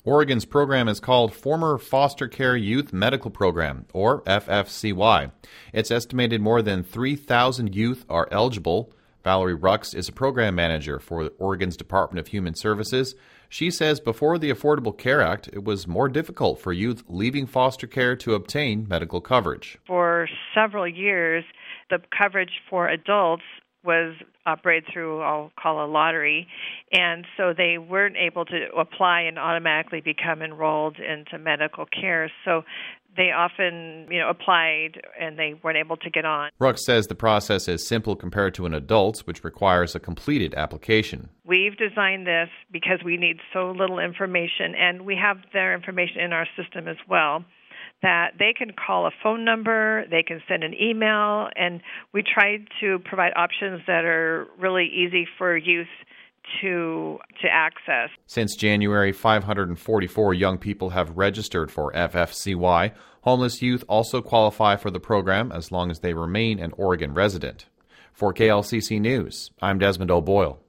Oregon's program is called Former Foster Care Youth Medical Program, or FFCY. It's estimated more than 3,000 youth are eligible. Valerie Rux is a program manager for Oregon's Department of Human Services. She says before the Affordable Care Act, it was more difficult for youth leaving foster care to obtain medical coverage. For several years, the coverage for adults was operated through, I'll call a lottery, and so they weren't able to apply and automatically become enrolled into medical care. So they often, applied and they weren't able to get on. Rux says the process is simple compared to an adult's, which requires a completed application. We've designed this because we need so little information, and we have their information in our system as well, that they can call a phone number, they can send an email, and we try to provide options that are really easy for youth to access. Since January, 544 young people have registered for FFCY. Homeless youth also qualify for the program as long as they remain an Oregon resident. For KLCC News, I'm Desmond O'Boyle.